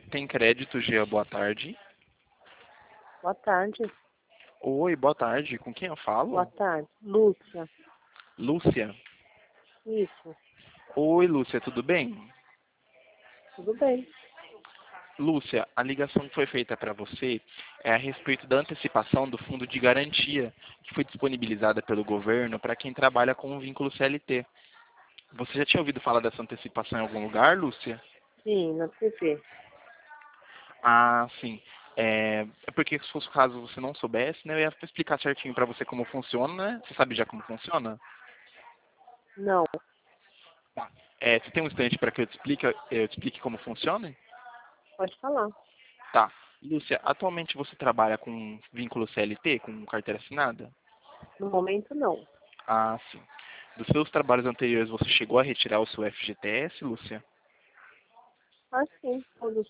Tem crédito, Gia, boa tarde. Boa tarde. Oi, boa tarde. Com quem eu Boa falo? tarde. Lúcia. Lúcia. Isso. Oi, Lúcia, tudo bem? Tudo bem. Lúcia, a ligação que foi feita para você é a respeito da antecipação do fundo de garantia que foi disponibilizada pelo governo para quem trabalha com um vínculo CLT. Você já tinha ouvido falar dessa antecipação em algum lugar, Lúcia? Sim, na TV. Ah, sim. É porque se fosse o caso você não soubesse, né, eu ia explicar certinho para você como funciona, né? Você sabe já como funciona? Não. Você tem um instante para que eu te explique como funciona? Pode falar. Tá. Lúcia, atualmente você trabalha com vínculo CLT, com carteira assinada? No momento, não. Ah, sim. Dos seus trabalhos anteriores, você chegou a retirar o seu FGTS, Lúcia? Ah, sim. Todos.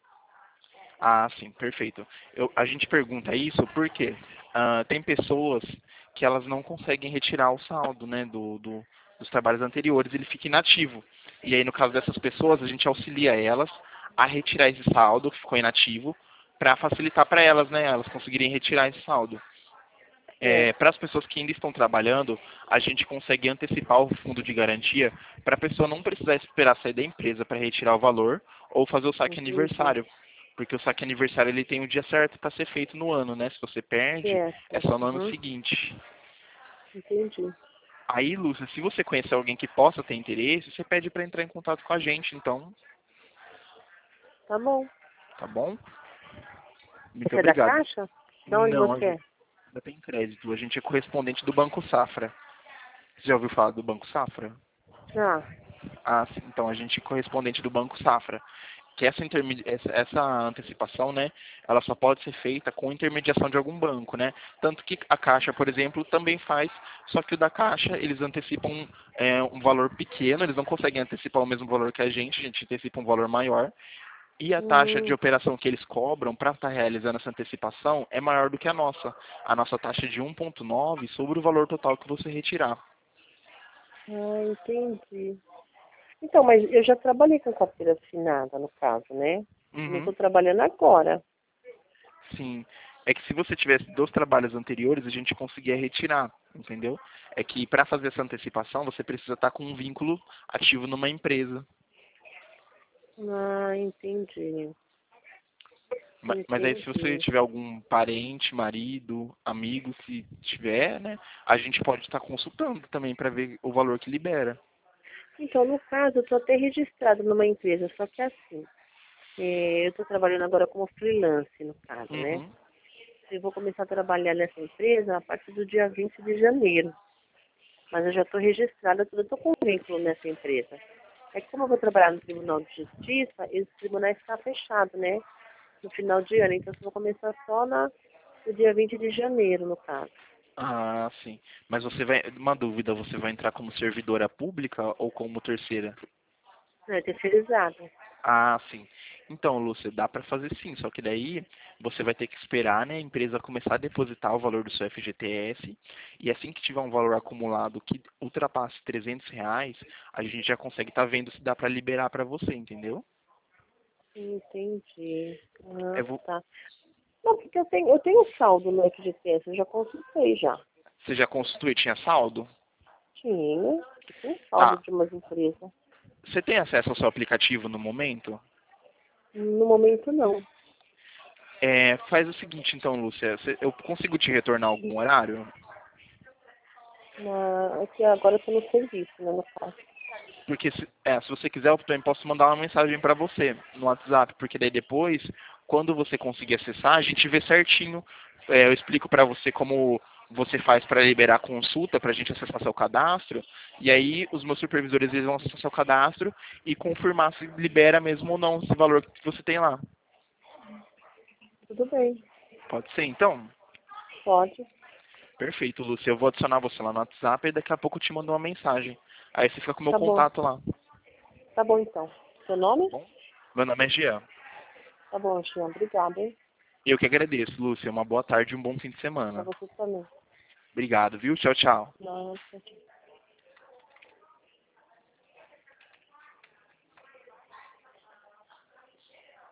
Ah, sim, perfeito. A gente pergunta isso porque tem pessoas que elas não conseguem retirar o saldo, né, dos trabalhos anteriores, ele fica inativo. E aí, no caso dessas pessoas, a gente auxilia elas a retirar esse saldo que ficou inativo para facilitar para elas, né, elas conseguirem retirar esse saldo. Certo. Para as pessoas que ainda estão trabalhando, a gente consegue antecipar o fundo de garantia para a pessoa não precisar esperar sair da empresa para retirar o valor ou fazer o saque Entendi. aniversário. Porque o saque aniversário ele tem o dia certo para ser feito no ano, né? Se você perde, é Certo. só no ano Uhum. seguinte. Entendi. Aí, Lúcia, se você conhecer alguém que possa ter interesse, você pede para entrar em contato com a gente, então, Tá bom. tá bom? Muito Você é da obrigado. Caixa? De onde Não, a você é? gente ainda tem crédito. A gente é correspondente do Banco Safra. Você já ouviu falar do Banco Safra? Ah, Ah, sim. Então, a gente é correspondente do Banco Safra. Que essa antecipação, né, ela só pode ser feita com intermediação de algum banco, né? Tanto que a Caixa, por exemplo, também faz, só que o da Caixa, eles antecipam um valor pequeno, eles não conseguem antecipar o mesmo valor que a gente antecipa um valor maior. E a taxa de hum, operação que eles cobram para estar realizando essa antecipação é maior do que a nossa. A nossa taxa é de 1,9 sobre o valor total que você retirar. entendi. Então, mas eu já trabalhei com carteira assinada, no caso, né? Não Uhum. estou trabalhando agora. Sim. É que se você tivesse dos trabalhos anteriores, a gente conseguia retirar, entendeu? É que para fazer essa antecipação, você precisa estar com um vínculo ativo numa empresa. Ah, entendi. Mas aí se você Entendi. tiver algum parente, marido, amigo que tiver, né, a gente pode estar consultando também para ver o valor que libera. Então, no caso, eu estou até registrada numa empresa, só que assim, eu estou trabalhando agora como freelance, no caso, né? Uhum. Eu vou começar a trabalhar nessa empresa a partir do dia 20 de janeiro. Mas eu já estou registrada, eu estou com um vínculo nessa empresa. É que como eu vou trabalhar no Tribunal de Justiça, esse tribunal está fechado, né? No final de ano. Então, eu vou começar só no dia 20 de janeiro, no caso. Ah, sim. Mas você vai, uma dúvida, você vai entrar como servidora pública ou como terceira? Não, é terceirizado. Ah, sim. Então, Lúcia, dá para fazer sim, só que daí você vai ter que esperar, né, a empresa começar a depositar o valor do seu FGTS e assim que tiver um valor acumulado que ultrapasse R$ 300, a gente já consegue estar vendo se dá para liberar para você, entendeu? Entendi. Ah, Eu vou- tá. Não, porque eu tenho saldo no FGTS, eu já consultei já. Você já constitui, tinha saldo? Tinha, tem saldo Tá. de umas empresas. Você tem acesso ao seu aplicativo no momento? No momento, não. Faz o seguinte então, Lúcia, eu consigo te retornar algum horário? É que agora eu tô no serviço, né, no caso. Porque se você quiser, eu também posso mandar uma mensagem para você no WhatsApp, porque daí depois, quando você conseguir acessar, a gente vê certinho. Eu explico para você como você faz para liberar a consulta, para a gente acessar seu cadastro, e aí os meus supervisores eles vão acessar seu cadastro e confirmar se libera mesmo ou não esse valor que você tem lá. Tudo bem, Pode ser, então? pode. Perfeito, Lúcia. Eu vou adicionar você lá no WhatsApp e daqui a pouco eu te mando uma mensagem. Aí você fica com o meu Tá bom, contato lá. tá bom então. Seu Tá nome? bom? Meu nome é Jean. Tá bom, Jean, obrigada, hein? Eu que agradeço, Lúcia. Uma boa tarde e um bom fim de Pra semana. você também. Obrigado, viu? Tchau, tchau. Nossa,